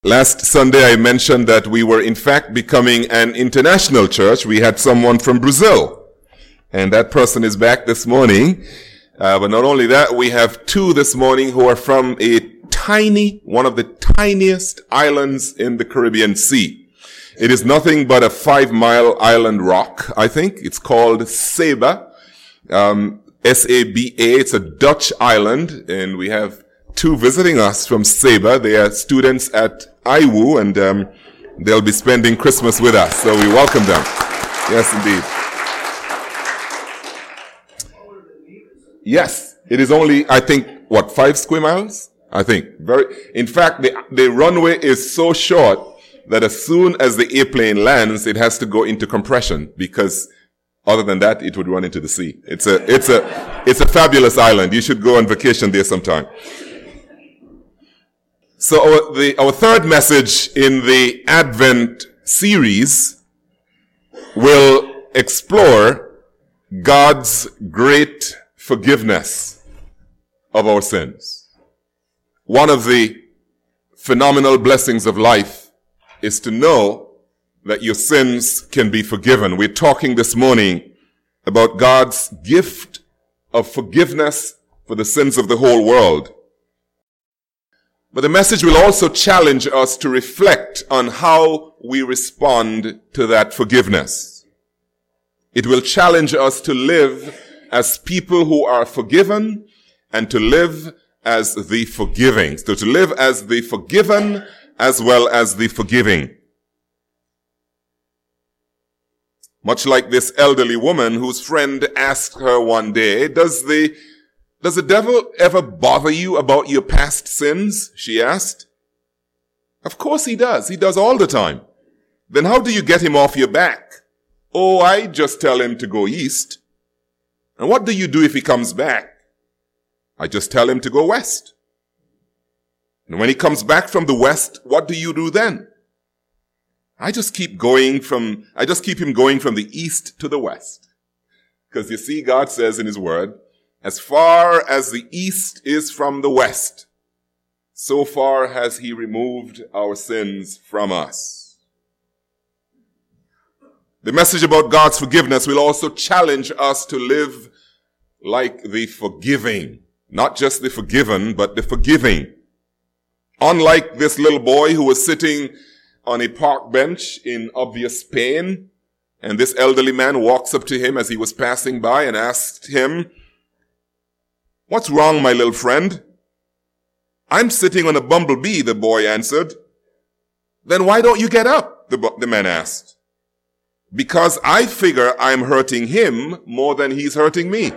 Last Sunday I mentioned that we were in fact becoming an international church. We had someone from Brazil, and that person is back this morning. But not only that, we have two this morning who are from one of the tiniest islands in the Caribbean Sea. It is nothing but a 5-mile island rock, I think. It's called Saba, S-A-B-A. It's a Dutch island, and we have two visiting us from Saba. They are students at IWU, and they'll be spending Christmas with us, so we welcome them. Yes, indeed. Yes, it is only, I think, 5 square miles? I think. In fact, the runway is so short that as soon as the airplane lands, it has to go into compression, because other than that, it would run into the sea. It's a fabulous island. You should go on vacation there sometime. So our third message in the Advent series will explore God's great forgiveness of our sins. One of the phenomenal blessings of life is to know that your sins can be forgiven. We're talking this morning about God's gift of forgiveness for the sins of the whole world. But the message will also challenge us to reflect on how we respond to that forgiveness. It will challenge us to live as people who are forgiven and to live as the forgiving. So to live as the forgiven as well as the forgiving. Much like this elderly woman whose friend asked her one day, Does the devil ever bother you about your past sins? She asked. Of course he does. He does all the time. Then how do you get him off your back? Oh, I just tell him to go east. And what do you do if he comes back? I just tell him to go west. And when he comes back from the west, what do you do then? I just keep him going from the east to the west. Because you see, God says in his word, as far as the east is from the west, so far has he removed our sins from us. The message about God's forgiveness will also challenge us to live like the forgiving. Not just the forgiven, but the forgiving. Unlike this little boy who was sitting on a park bench in obvious pain, and this elderly man walks up to him as he was passing by and asked him, What's wrong, my little friend? I'm sitting on a bumblebee, the boy answered. Then why don't you get up? The man asked. Because I figure I'm hurting him more than he's hurting me.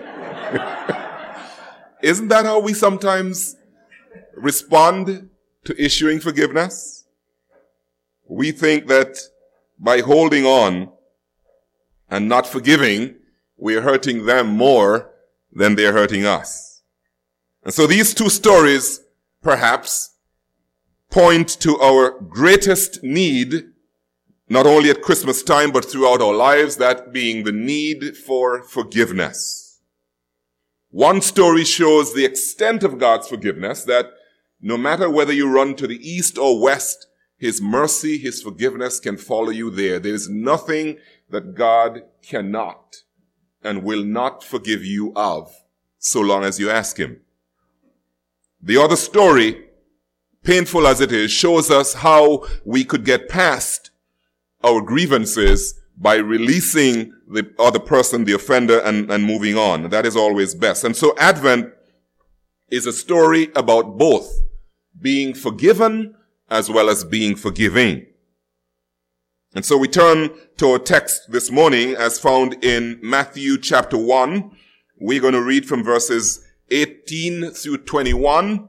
Isn't that how we sometimes respond to issuing forgiveness? We think that by holding on and not forgiving, we're hurting them more than they're hurting us. And so these two stories, perhaps, point to our greatest need, not only at Christmas time, but throughout our lives, that being the need for forgiveness. One story shows the extent of God's forgiveness, that no matter whether you run to the east or west, his mercy, his forgiveness can follow you there. There is nothing that God cannot and will not forgive you of, so long as you ask him. The other story, painful as it is, shows us how we could get past our grievances by releasing the other person, the offender, and moving on. That is always best. And so Advent is a story about both being forgiven as well as being forgiving. And so we turn to our text this morning as found in Matthew chapter 1. We're going to read from verses 18 through 25.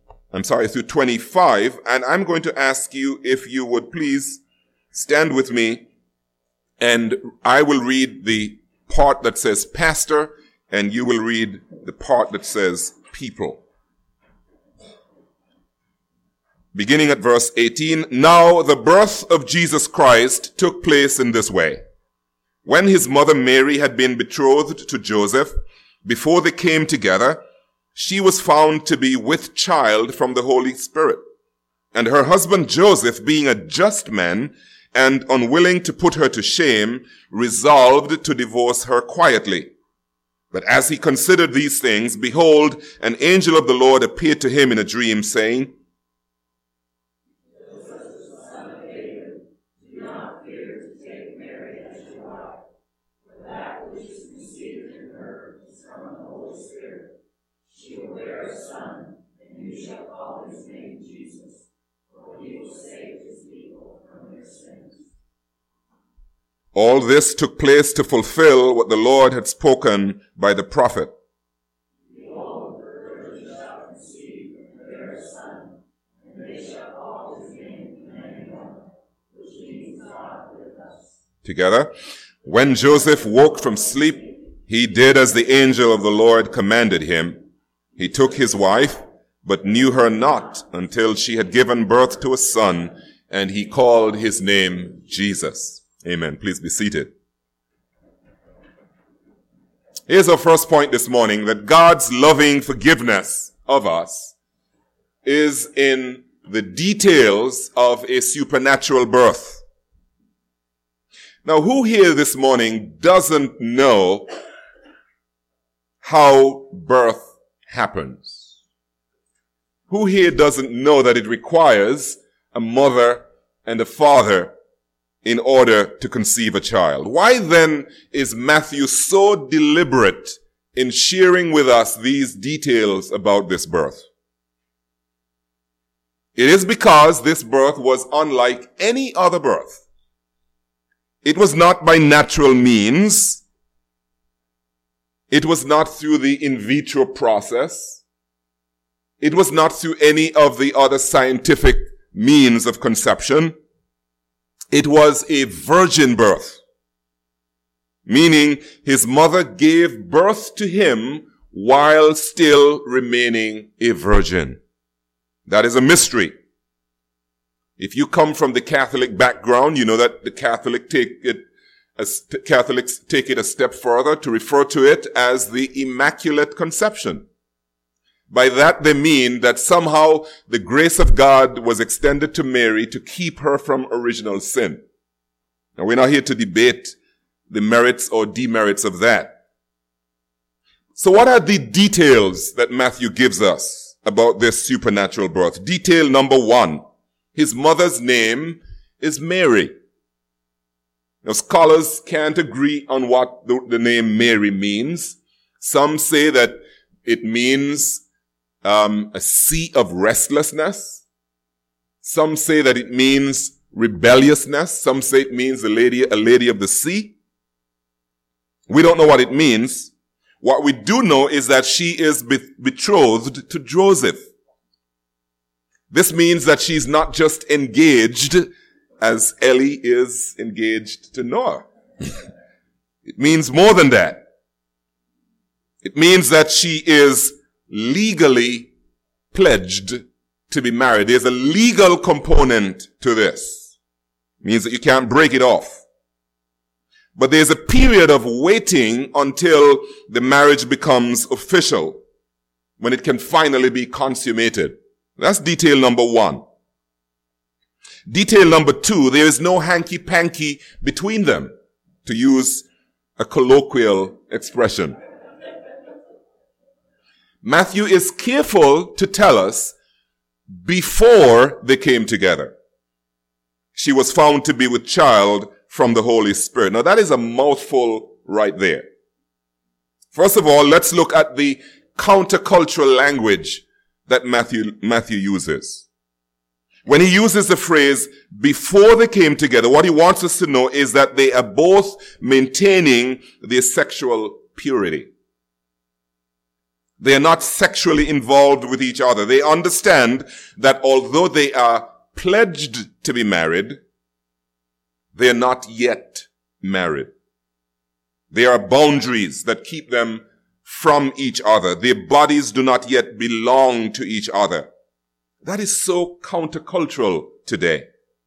And I'm going to ask you if you would please stand with me, and I will read the part that says pastor, and you will read the part that says people. Beginning at verse 18, Now the birth of Jesus Christ took place in this way. When his mother Mary had been betrothed to Joseph, before they came together, she was found to be with child from the Holy Spirit. And her husband Joseph, being a just man and unwilling to put her to shame, resolved to divorce her quietly. But as he considered these things, behold, an angel of the Lord appeared to him in a dream, saying, all this took place to fulfill what the Lord had spoken by the prophet. Together. When Joseph woke from sleep, he did as the angel of the Lord commanded him. He took his wife, but knew her not until she had given birth to a son, and he called his name Jesus. Amen. Please be seated. Here's our first point this morning, that God's loving forgiveness of us is in the details of a supernatural birth. Now, who here this morning doesn't know how birth happens? Who here doesn't know that it requires a mother and a father in order to conceive a child? Why then is Matthew so deliberate in sharing with us these details about this birth? It is because this birth was unlike any other birth. It was not by natural means. It was not through the in vitro process. It was not through any of the other scientific means of conception. It was a virgin birth, meaning his mother gave birth to him while still remaining a virgin. That is a mystery. If you come from the Catholic background, you know that the Catholics take it a step further to refer to it as the Immaculate Conception. By that they mean that somehow the grace of God was extended to Mary to keep her from original sin. Now, we're not here to debate the merits or demerits of that. So what are the details that Matthew gives us about this supernatural birth? Detail number 1, his mother's name is Mary. Now, scholars can't agree on what the name Mary means. Some say that it means a sea of restlessness. Some say that it means rebelliousness. Some say it means a lady of the sea. We don't know what it means. What we do know is that she is betrothed to Joseph. This means that she's not just engaged as Ellie is engaged to Noah. It means more than that. It means that she is legally pledged to be married. There's a legal component to this. It means that you can't break it off. But there's a period of waiting until the marriage becomes official, when it can finally be consummated. That's detail number 1. Detail number 2, there is no hanky-panky between them, to use a colloquial expression. Matthew is careful to tell us before they came together, she was found to be with child from the Holy Spirit. Now that is a mouthful right there. First of all, let's look at the countercultural language that Matthew uses. When he uses the phrase before they came together, what he wants us to know is that they are both maintaining their sexual purity. They are not sexually involved with each other. They understand that although they are pledged to be married, they are not yet married. There are boundaries that keep them from each other. Their bodies do not yet belong to each other. That is so countercultural today.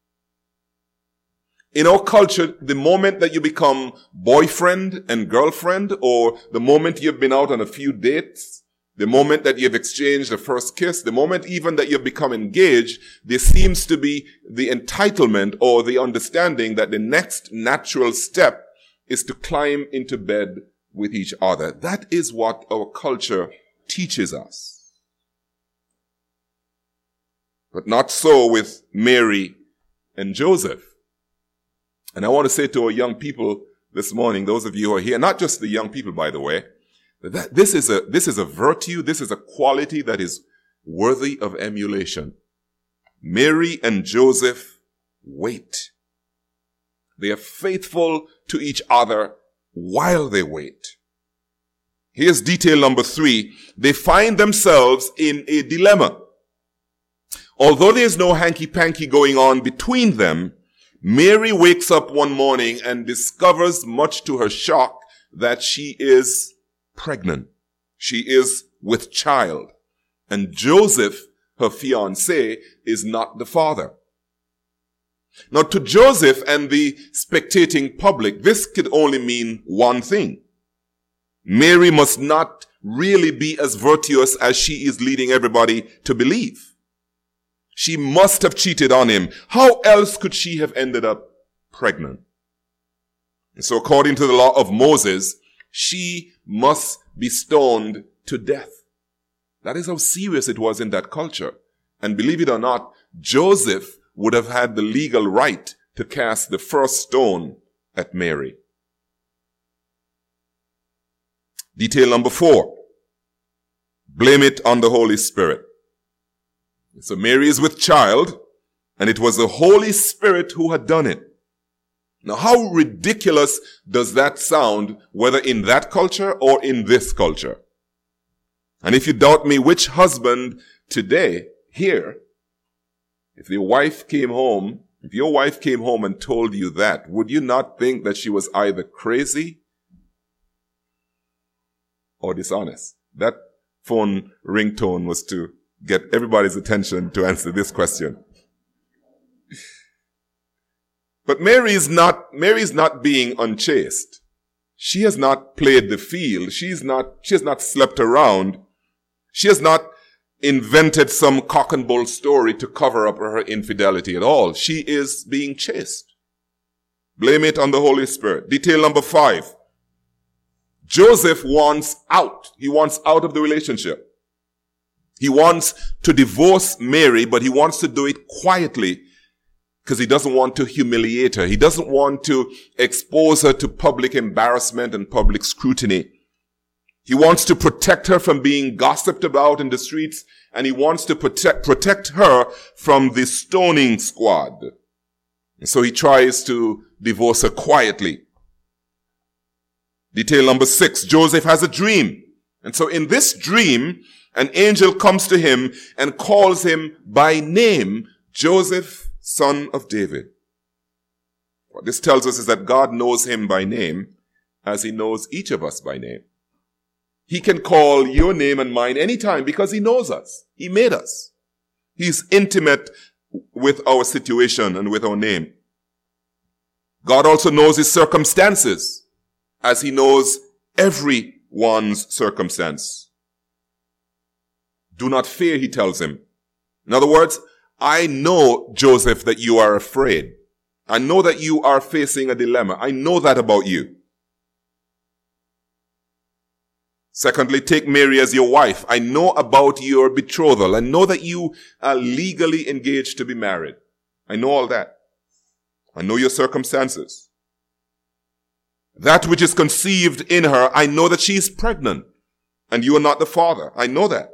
In our culture, the moment that you become boyfriend and girlfriend, or the moment you've been out on a few dates, the moment that you've exchanged the first kiss, the moment even that you've become engaged, there seems to be the entitlement or the understanding that the next natural step is to climb into bed with each other. That is what our culture teaches us. But not so with Mary and Joseph. And I want to say to our young people this morning, those of you who are here, not just the young people, by the way, that this is a virtue, this is a quality that is worthy of emulation. Mary and Joseph wait. They are faithful to each other while they wait. Here's detail number 3. They find themselves in a dilemma. Although there's no hanky-panky going on between them, Mary wakes up one morning and discovers, much to her shock, that she is pregnant. She is with child. And Joseph, her fiancé, is not the father. Now, to Joseph and the spectating public, this could only mean one thing. Mary must not really be as virtuous as she is leading everybody to believe. She must have cheated on him. How else could she have ended up pregnant? And so according to the law of Moses, she must be stoned to death. That is how serious it was in that culture. And believe it or not, Joseph would have had the legal right to cast the first stone at Mary. Detail number 4. Blame it on the Holy Spirit. So Mary is with child, and it was the Holy Spirit who had done it. Now, how ridiculous does that sound, whether in that culture or in this culture? And if you doubt me, which husband today, here, if your wife came home and told you that, would you not think that she was either crazy or dishonest? That phone ringtone was to get everybody's attention to answer this question. But Mary is not being unchaste. She has not played the field. She has not slept around. She has not invented some cock and bull story to cover up her infidelity at all. She is being chaste. Blame it on the Holy Spirit. Detail number 5. Joseph wants out. He wants out of the relationship. He wants to divorce Mary, but he wants to do it quietly because he doesn't want to humiliate her. He doesn't want to expose her to public embarrassment and public scrutiny. He wants to protect her from being gossiped about in the streets, and he wants to protect her from the stoning squad. And so he tries to divorce her quietly. Detail number 6, Joseph has a dream. And so in this dream, an angel comes to him and calls him by name, Joseph, son of David. What this tells us is that God knows him by name as he knows each of us by name. He can call your name and mine anytime because he knows us. He made us. He's intimate with our situation and with our name. God also knows his circumstances as he knows everyone's circumstance. Do not fear, he tells him. In other words, I know, Joseph, that you are afraid. I know that you are facing a dilemma. I know that about you. Secondly, take Mary as your wife. I know about your betrothal. I know that you are legally engaged to be married. I know all that. I know your circumstances. That which is conceived in her, I know that she is pregnant and you are not the father. I know that.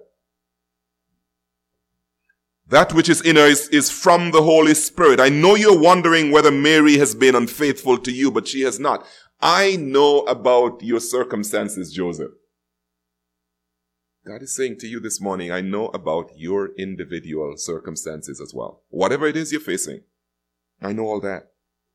That which is in her is from the Holy Spirit. I know you're wondering whether Mary has been unfaithful to you, but she has not. I know about your circumstances, Joseph. God is saying to you this morning, I know about your individual circumstances as well. Whatever it is you're facing, I know all that.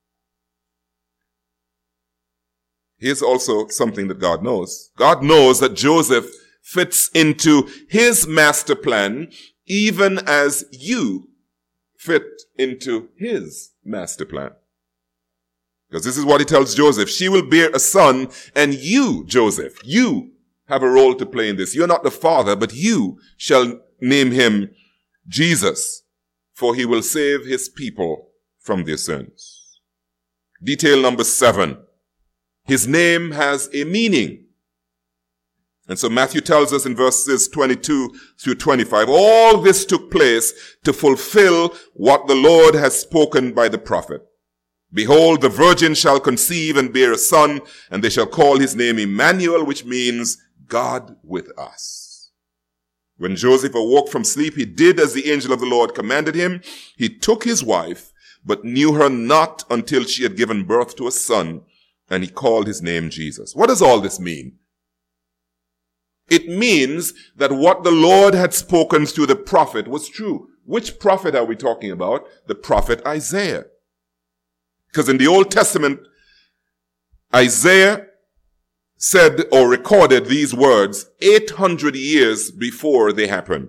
Here's also something that God knows. God knows that Joseph fits into his master plan even as you fit into his master plan. Because this is what he tells Joseph. She will bear a son, and you, Joseph, you have a role to play in this. You're not the father, but you shall name him Jesus, for he will save his people from their sins. Detail number 7. His name has a meaning. And so Matthew tells us in verses 22 through 25, all this took place to fulfill what the Lord has spoken by the prophet. Behold, the virgin shall conceive and bear a son, and they shall call his name Emmanuel, which means God with us. When Joseph awoke from sleep, he did as the angel of the Lord commanded him. He took his wife, but knew her not until she had given birth to a son, and he called his name Jesus. What does all this mean? It means that what the Lord had spoken through the prophet was true. Which prophet are we talking about? The prophet Isaiah. Because in the Old Testament, Isaiah said or recorded these words 800 years before they happened.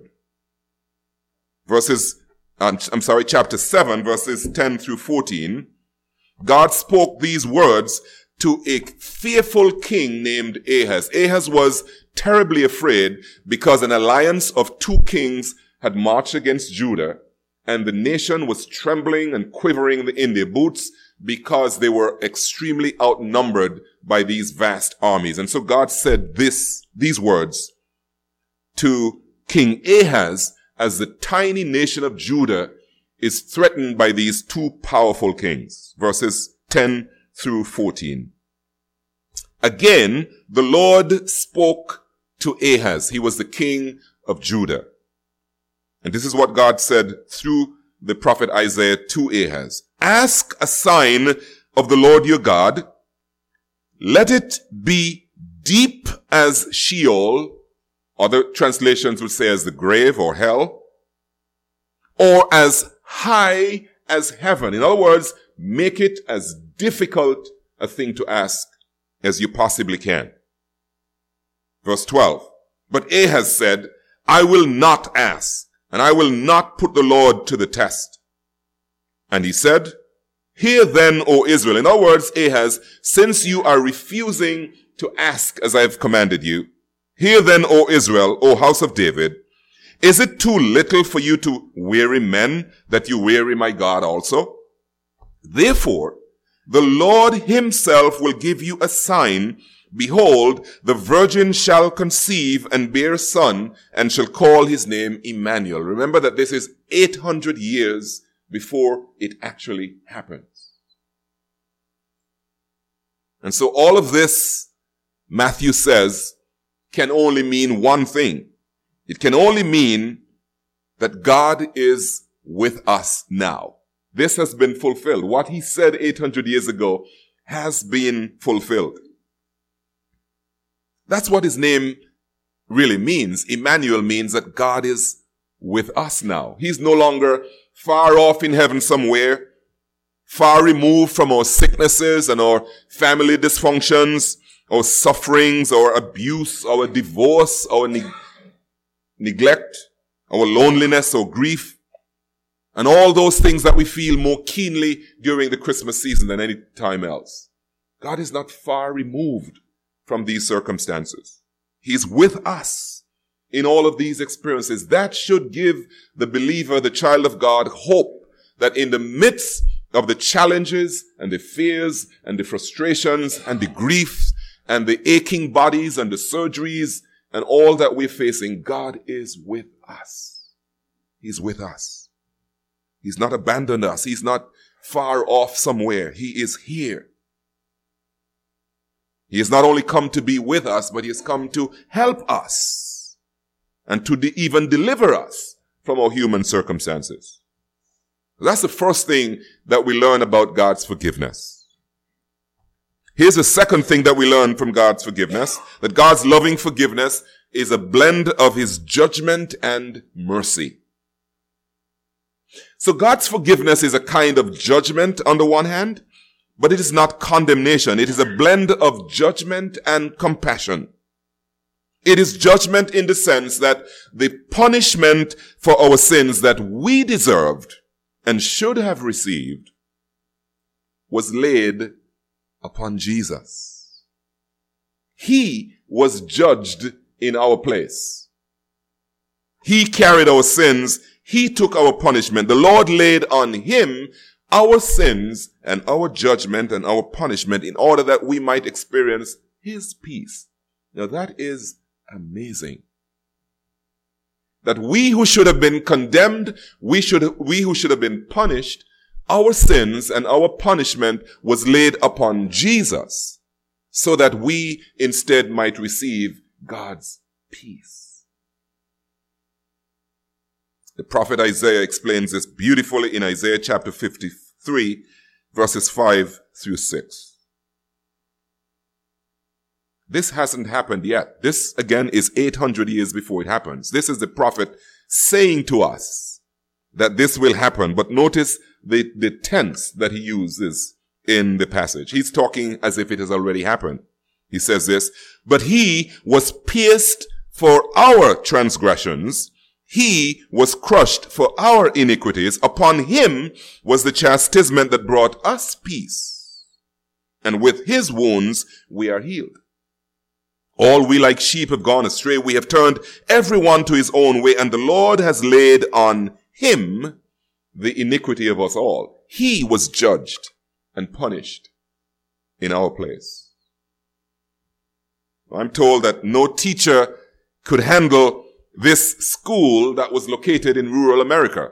Chapter 7, verses 10 through 14. God spoke these words to a fearful king named Ahaz. Ahaz was terribly afraid because an alliance of 2 kings had marched against Judah, and the nation was trembling and quivering in their boots because they were extremely outnumbered by these vast armies. And so God said these words to King Ahaz as the tiny nation of Judah is threatened by these 2 powerful kings. Verses 10 through 14. Again, the Lord spoke to Ahaz. He was the king of Judah. And this is what God said through the prophet Isaiah to Ahaz. Ask a sign of the Lord your God. Let it be deep as Sheol. Other translations would say as the grave or hell. Or as high as heaven. In other words, make it as difficult a thing to ask as you possibly can. Verse 12. But Ahaz said, I will not ask, and I will not put the Lord to the test. And he said, Hear then, O Israel. In other words, Ahaz, since you are refusing to ask as I have commanded you, hear then, O Israel, O house of David, is it too little for you to weary men that you weary my God also? Therefore, the Lord himself will give you a sign. Behold, the virgin shall conceive and bear a son, and shall call his name Emmanuel. Remember that this is 800 years before it actually happens. And so all of this, Matthew says, can only mean one thing. It can only mean that God is with us now. This has been fulfilled. What he said 800 years ago has been fulfilled. That's what his name really means. Emmanuel means that God is with us now. He's no longer far off in heaven somewhere, far removed from our sicknesses and our family dysfunctions, our sufferings, our abuse, our divorce, our neglect, our loneliness, our grief, and all those things that we feel more keenly during the Christmas season than any time else. God is not far removed from these circumstances. He's with us in all of these experiences. That should give the believer, the child of God, hope that in the midst of the challenges and the fears and the frustrations and the griefs and the aching bodies and the surgeries and all that we're facing, God is with us. He's with us. He's not abandoned us. He's not far off somewhere. He is here. He has not only come to be with us, but he has come to help us and to even deliver us from our human circumstances. That's the first thing that we learn about God's forgiveness. Here's the second thing that we learn from God's forgiveness, that God's loving forgiveness is a blend of his judgment and mercy. So God's forgiveness is a kind of judgment on the one hand, but it is not condemnation. It is a blend of judgment and compassion. It is judgment in the sense that the punishment for our sins that we deserved and should have received was laid upon Jesus. He was judged in our place. He carried our sins. He took our punishment. The Lord laid on him our sins and our judgment and our punishment in order that we might experience his peace. Now that is amazing. That we who should have been condemned, we who should have been punished, our sins and our punishment was laid upon Jesus so that we instead might receive God's peace. The prophet Isaiah explains this beautifully in Isaiah chapter 53, verses 5 through 6. This hasn't happened yet. This, again, is 800 years before it happens. This is the prophet saying to us that this will happen. But notice the tense that he uses in the passage. He's talking as if it has already happened. He says this, but he was pierced for our transgressions. He was crushed for our iniquities. Upon him was the chastisement that brought us peace. And with his wounds we are healed. All we like sheep have gone astray. We have turned everyone to his own way, and the Lord has laid on him the iniquity of us all. He was judged and punished in our place. I'm told that no teacher could handle this school that was located in rural America.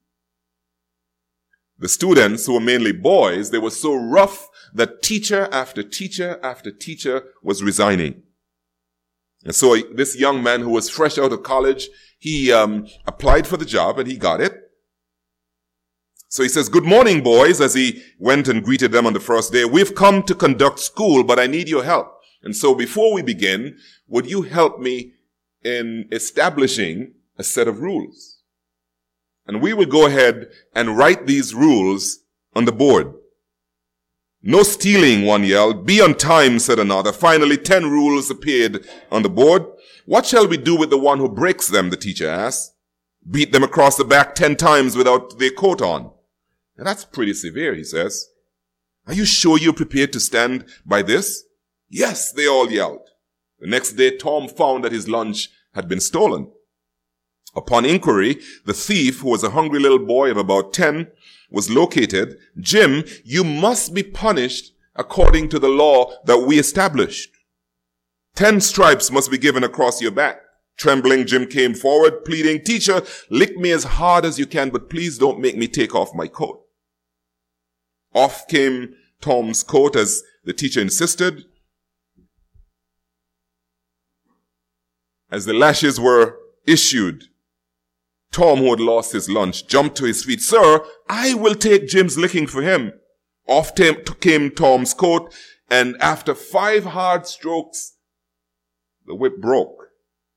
The students, who were mainly boys, they were so rough that teacher after teacher after teacher was resigning. And so this young man who was fresh out of college, he applied for the job and he got it. So he says, good morning, boys, as he went and greeted them on the first day. We've come to conduct school, but I need your help. And so before we begin, would you help me in establishing a set of rules? And we will go ahead and write these rules on the board. No stealing, one yelled. Be on time, said another. Finally, 10 rules appeared on the board. What shall we do with the one who breaks them? The teacher asked. Beat them across the back 10 times without their coat on. Now, that's pretty severe, he says. Are you sure you're prepared to stand by this? Yes, they all yelled. The next day, Tom found that his lunch had been stolen. Upon inquiry, the thief, who was a hungry little boy of about 10, was located. Jim, you must be punished according to the law that we established. 10 stripes must be given across your back. Trembling, Jim came forward, pleading, teacher, lick me as hard as you can, but please don't make me take off my coat. Off came Tom's coat as the teacher insisted. As the lashes were issued, Tom, who had lost his lunch, jumped to his feet. Sir, I will take Jim's licking for him. Off came Tom's coat, and after 5 hard strokes, the whip broke.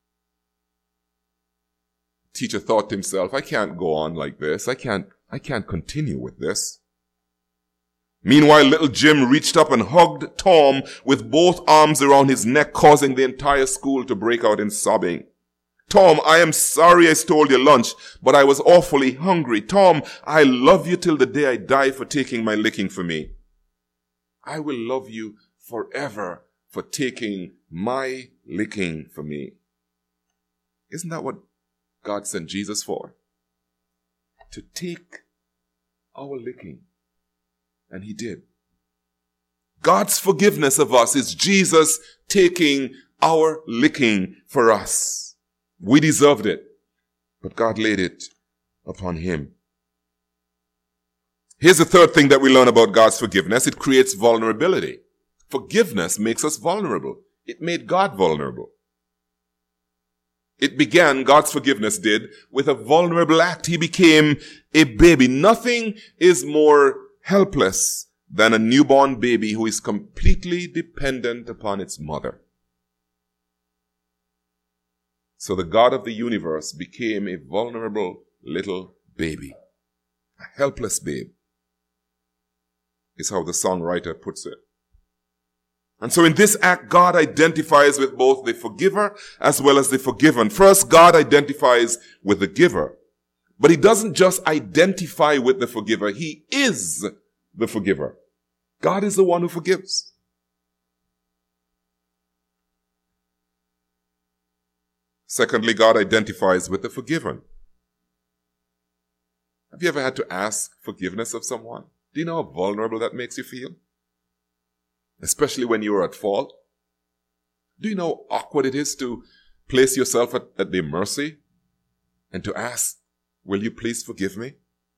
The teacher thought to himself, I can't go on like this. I can't continue with this. Meanwhile, little Jim reached up and hugged Tom with both arms around his neck, causing the entire school to break out in sobbing. Tom, I am sorry I stole your lunch, but I was awfully hungry. Tom, I love you till the day I die for taking my licking for me. I will love you forever for taking my licking for me. Isn't that what God sent Jesus for? To take our licking. And he did. God's forgiveness of us is Jesus taking our licking for us. We deserved it, but God laid it upon him. Here's the third thing that we learn about God's forgiveness. It creates vulnerability. Forgiveness makes us vulnerable. It made God vulnerable. It began, God's forgiveness did, with a vulnerable act. He became a baby. Nothing is more helpless than a newborn baby who is completely dependent upon its mother. So the God of the universe became a vulnerable little baby. A helpless babe is how the songwriter puts it. And so in this act, God identifies with both the forgiver as well as the forgiven. First, God identifies with the giver. But he doesn't just identify with the forgiver. He is the forgiver. God is the one who forgives. Secondly, God identifies with the forgiven. Have you ever had to ask forgiveness of someone? Do you know how vulnerable that makes you feel? Especially when you are at fault. Do you know how awkward it is to place yourself at their mercy and to ask, will you please forgive me?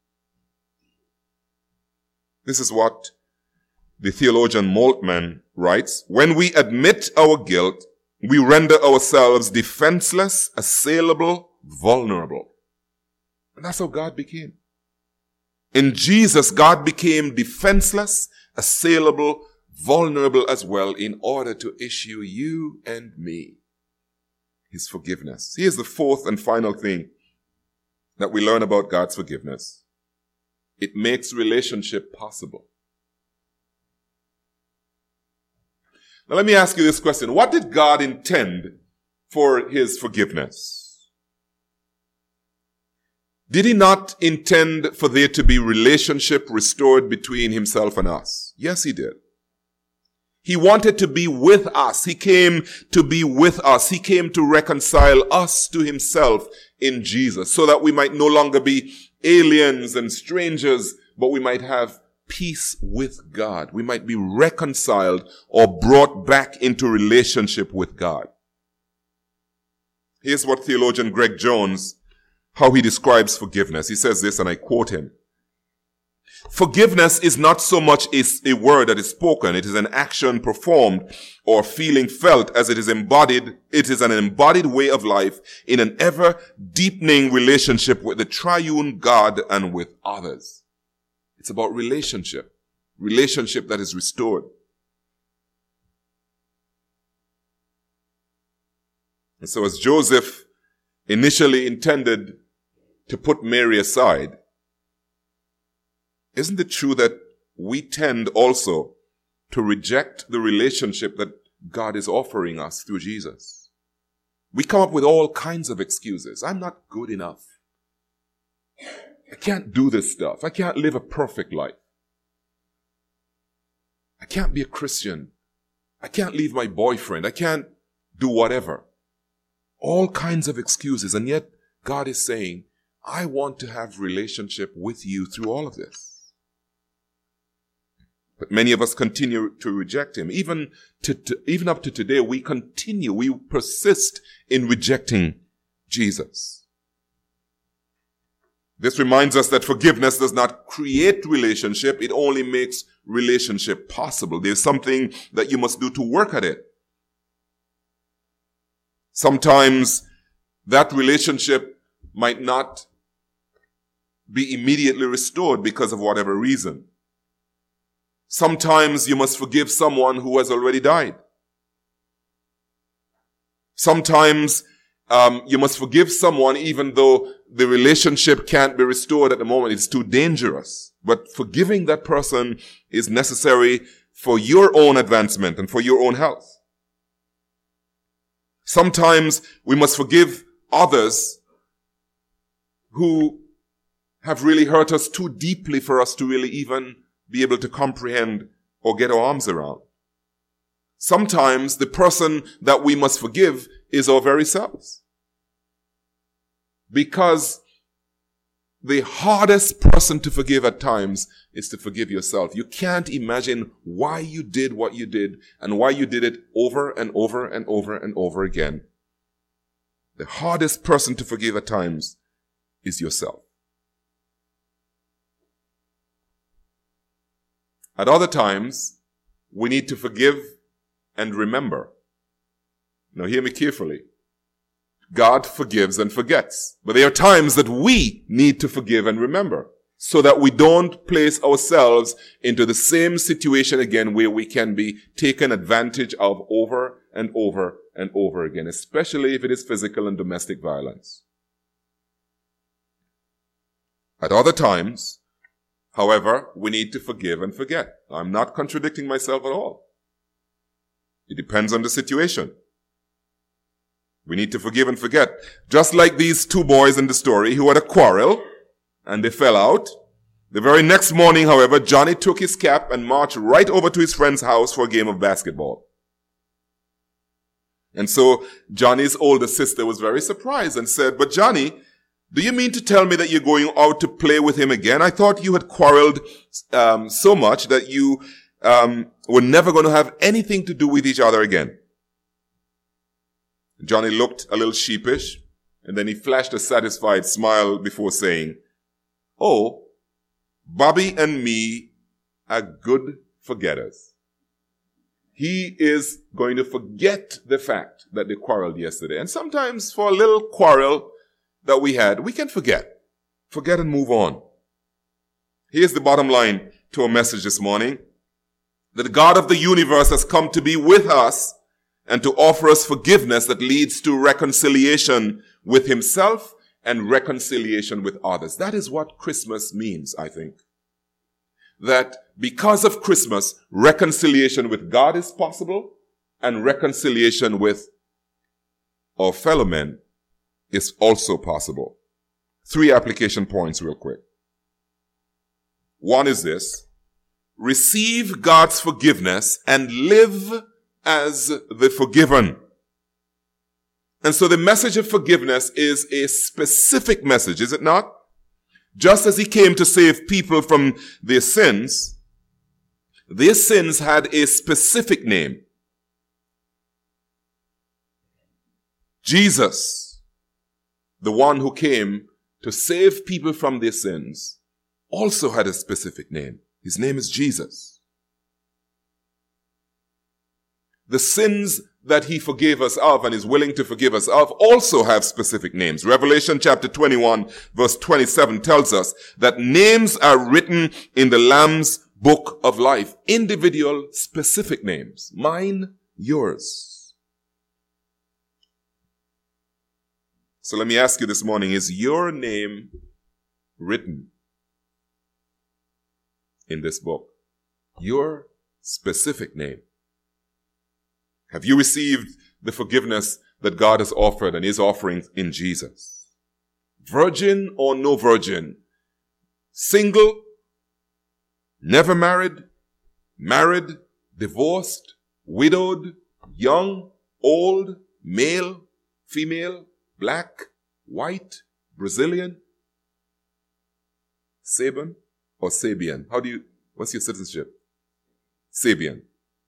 This is what the theologian Moltmann writes. When we admit our guilt, we render ourselves defenseless, assailable, vulnerable. And that's how God became. In Jesus, God became defenseless, assailable, vulnerable as well in order to issue you and me his forgiveness. Here's the fourth and final thing that we learn about God's forgiveness. It makes relationship possible. Now let me ask you this question. What did God intend for his forgiveness? Did he not intend for there to be relationship restored between himself and us? Yes, he did. He wanted to be with us. He came to be with us. He came to reconcile us to himself in Jesus so that we might no longer be aliens and strangers, but we might have peace with God. We might be reconciled or brought back into relationship with God. Here's what theologian Greg Jones, how he describes forgiveness. He says this, and I quote him. Forgiveness is not so much a word that is spoken. It is an action performed or feeling felt as it is embodied. It is an embodied way of life in an ever deepening relationship with the triune God and with others. It's about relationship that is restored. And so as Joseph initially intended to put Mary aside, isn't it true that we tend also to reject the relationship that God is offering us through Jesus? We come up with all kinds of excuses. I'm not good enough. I can't do this stuff. I can't live a perfect life. I can't be a Christian. I can't leave my boyfriend. I can't do whatever. All kinds of excuses. And yet God is saying, I want to have relationship with you through all of this. But many of us continue to reject him. Even up to today, we persist in rejecting Jesus. This reminds us that forgiveness does not create relationship. It only makes relationship possible. There's something that you must do to work at it. Sometimes that relationship might not be immediately restored because of whatever reason. Sometimes you must forgive someone who has already died. Sometimes you must forgive someone even though the relationship can't be restored at the moment. It's too dangerous. But forgiving that person is necessary for your own advancement and for your own health. Sometimes we must forgive others who have really hurt us too deeply for us to really even be able to comprehend or get our arms around. Sometimes the person that we must forgive is our very selves. Because the hardest person to forgive at times is to forgive yourself. You can't imagine why you did what you did and why you did it over and over and over and over again. The hardest person to forgive at times is yourself. At other times, we need to forgive and remember. Now hear me carefully. God forgives and forgets. But there are times that we need to forgive and remember so that we don't place ourselves into the same situation again where we can be taken advantage of over and over and over again, especially if it is physical and domestic violence. At other times, however, we need to forgive and forget. I'm not contradicting myself at all. It depends on the situation. We need to forgive and forget. Just like these two boys in the story who had a quarrel and they fell out. The very next morning, however, Johnny took his cap and marched right over to his friend's house for a game of basketball. And so Johnny's older sister was very surprised and said, "But Johnny, do you mean to tell me that you're going out to play with him again? I thought you had quarreled so much that you were never going to have anything to do with each other again." Johnny looked a little sheepish, and then he flashed a satisfied smile before saying, "Oh, Bobby and me are good forgetters." He is going to forget the fact that they quarreled yesterday. And sometimes for a little quarrel that we had, we can forget and move on. Here's the bottom line to our message this morning: that the God of the universe has come to be with us and to offer us forgiveness that leads to reconciliation with himself and reconciliation with others. That is what Christmas means, I think. That because of Christmas, reconciliation with God is possible, and reconciliation with our fellow men is also possible. 3 application points real quick. One is this: receive God's forgiveness and live as the forgiven. And so the message of forgiveness is a specific message, is it not? Just as he came to save people from their sins had a specific name. Jesus, the one who came to save people from their sins, also had a specific name. His name is Jesus. The sins that he forgave us of and is willing to forgive us of also have specific names. Revelation chapter 21 verse 27 tells us that names are written in the Lamb's book of life. Individual specific names. Mine, yours. So let me ask you this morning, is your name written in this book? Your specific name. Have you received the forgiveness that God has offered and is offering in Jesus? Virgin or no virgin? Single? Never married? Married? Divorced? Widowed? Young? Old? Male? Female? Black? White? Brazilian? Saban or Sabian? What's your citizenship? Sabian.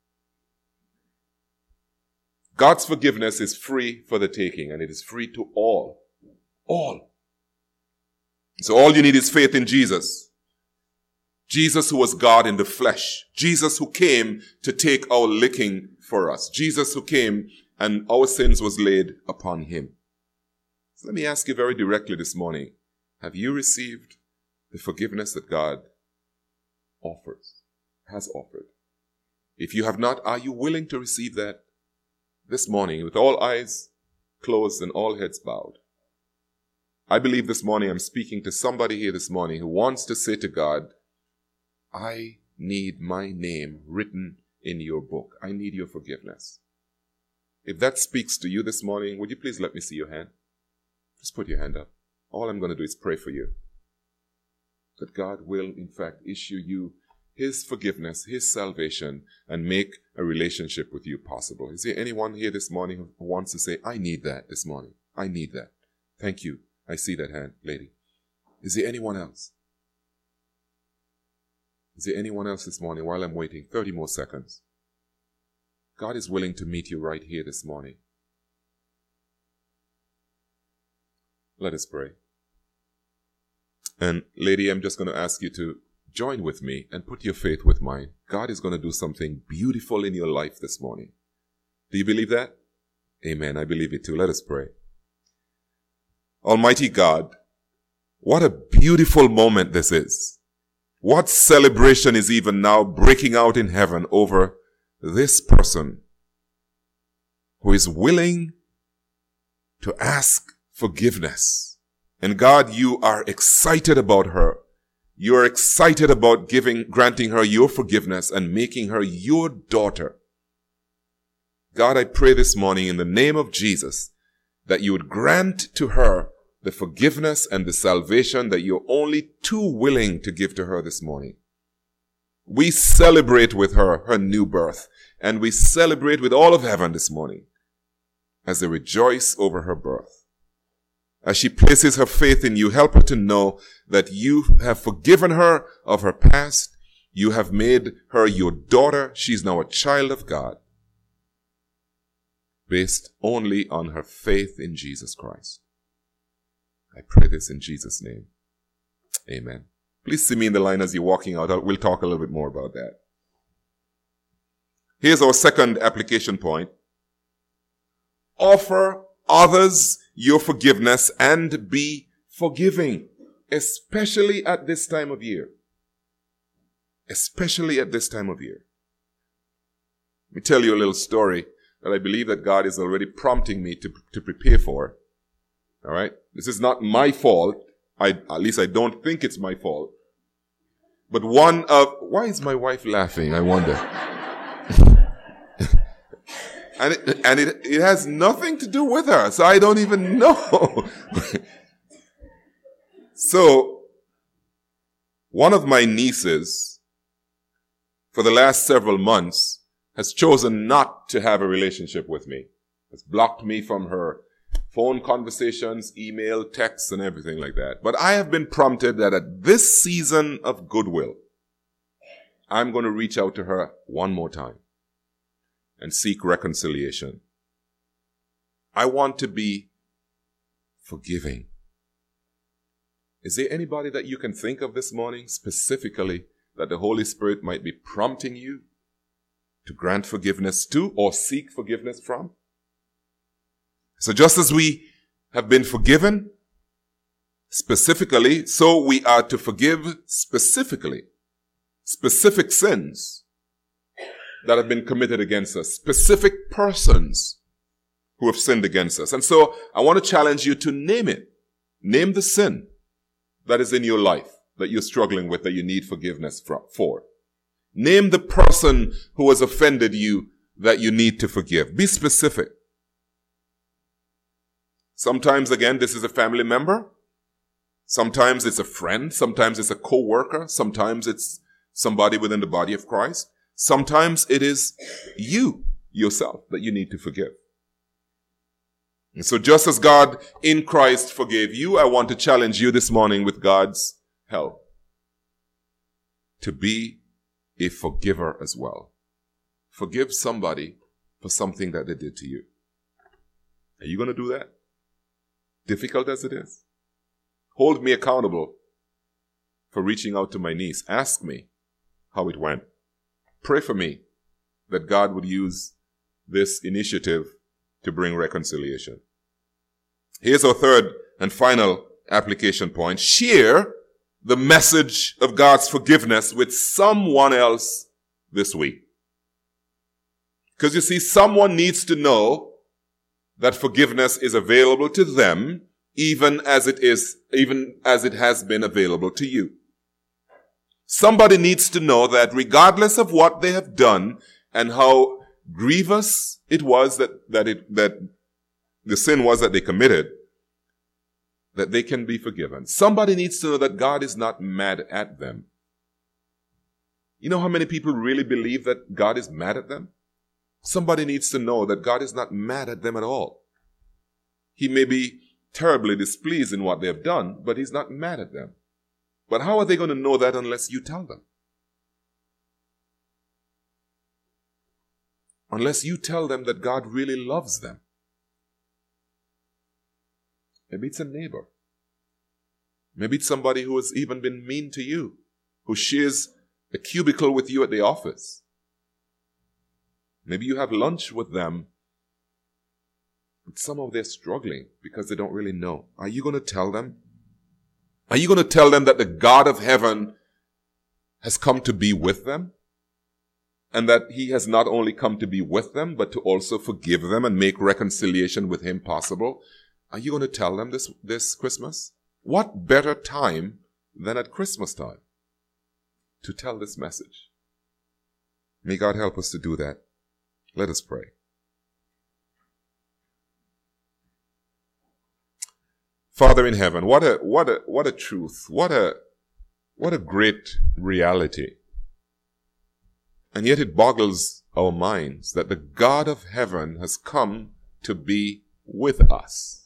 God's forgiveness is free for the taking, and it is free to all. All. So all you need is faith in Jesus. Jesus who was God in the flesh. Jesus who came to take our licking for us. Jesus who came and our sins was laid upon him. So let me ask you very directly this morning, have you received the forgiveness that God has offered? If you have not, are you willing to receive that this morning with all eyes closed and all heads bowed? I believe this morning I'm speaking to somebody here this morning who wants to say to God, I need my name written in your book. I need your forgiveness. If that speaks to you this morning, would you please let me see your hand? Just put your hand up. All I'm going to do is pray for you, that God will in fact issue you his forgiveness, his salvation, and make a relationship with you possible. Is there anyone here this morning who wants to say, I need that this morning? I need that. Thank you. I see that hand, lady. Is there anyone else? Is there anyone else this morning while I'm waiting? 30 more seconds. God is willing to meet you right here this morning. Let us pray. And lady, I'm just going to ask you to join with me and put your faith with mine. God is going to do something beautiful in your life this morning. Do you believe that? Amen. I believe it too. Let us pray. Almighty God, what a beautiful moment this is. What celebration is even now breaking out in heaven over this person who is willing to ask forgiveness. And God, you are excited about her. You are excited about granting her your forgiveness and making her your daughter. God, I pray this morning in the name of Jesus that you would grant to her the forgiveness and the salvation that you're only too willing to give to her this morning. We celebrate with her new birth, and we celebrate with all of heaven this morning as they rejoice over her birth. As she places her faith in you, help her to know that you have forgiven her of her past. You have made her your daughter. She's now a child of God, based only on her faith in Jesus Christ. I pray this in Jesus' name. Amen. Please see me in the line as you're walking out. We'll talk a little bit more about that. Here's our second application point. Offer others your forgiveness and be forgiving, especially at this time of year. Especially at this time of year. Let me tell you a little story that I believe that God is already prompting me to prepare for. All right? This is not my fault. At least I don't think it's my fault. But why is my wife laughing? I wonder. And it has nothing to do with her, so I don't even know. So, one of my nieces, for the last several months, has chosen not to have a relationship with me. Has blocked me from her phone conversations, email, texts, and everything like that. But I have been prompted that at this season of goodwill, I'm going to reach out to her one more time and seek reconciliation. I want to be forgiving. Is there anybody that you can think of this morning specifically that the Holy Spirit might be prompting you to grant forgiveness to or seek forgiveness from? So just as we have been forgiven specifically, so we are to forgive specifically. Specific sins that have been committed against us. Specific persons who have sinned against us. And so I want to challenge you to name it. Name the sin that is in your life that you're struggling with, that you need forgiveness for. Name the person who has offended you that you need to forgive. Be specific. Sometimes, again, this is a family member. Sometimes it's a friend. Sometimes it's a co-worker. Sometimes it's somebody within the body of Christ. Sometimes it is you, yourself, that you need to forgive. And so just as God in Christ forgave you, I want to challenge you this morning with God's help to be a forgiver as well. Forgive somebody for something that they did to you. Are you going to do that? Difficult as it is. Hold me accountable for reaching out to my niece. Ask me how it went. Pray for me that God would use this initiative to bring reconciliation. Here's our third and final application point. Share the message of God's forgiveness with someone else this week. Because you see, someone needs to know that forgiveness is available to them, even as it has been available to you. Somebody needs to know that regardless of what they have done and how grievous it was that the sin was that they committed, that they can be forgiven. Somebody needs to know that God is not mad at them. You know how many people really believe that God is mad at them? Somebody needs to know that God is not mad at them at all. He may be terribly displeased in what they have done, but he's not mad at them. But how are they going to know that unless you tell them? Unless you tell them that God really loves them. Maybe it's a neighbor. Maybe it's somebody who has even been mean to you, who shares a cubicle with you at the office. Maybe you have lunch with them, but somehow they're struggling because they don't really know. Are you going to tell them? Are you going to tell them that the God of heaven has come to be with them? And that he has not only come to be with them, but to also forgive them and make reconciliation with him possible? Are you going to tell them this Christmas? What better time than at Christmas time to tell this message? May God help us to do that. Let us pray. Father in heaven, what a truth, what a great reality. And yet it boggles our minds that the God of heaven has come to be with us.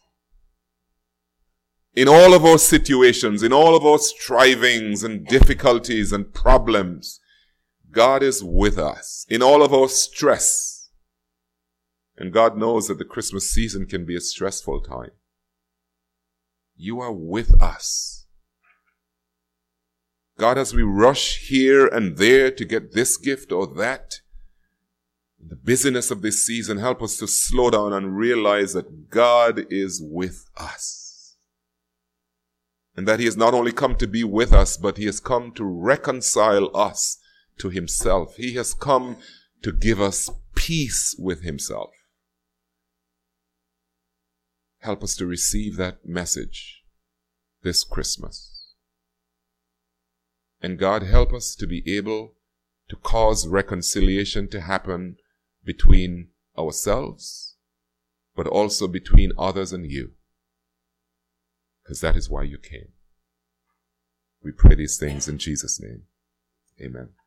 In all of our situations, in all of our strivings and difficulties and problems, God is with us. In all of our stress. And God knows that the Christmas season can be a stressful time. You are with us. God, as we rush here and there to get this gift or that, in the busyness of this season, help us to slow down and realize that God is with us. And that He has not only come to be with us, but He has come to reconcile us to Himself. He has come to give us peace with Himself. Help us to receive that message this Christmas. And God, help us to be able to cause reconciliation to happen between ourselves, but also between others and You. Because that is why You came. We pray these things in Jesus' name. Amen.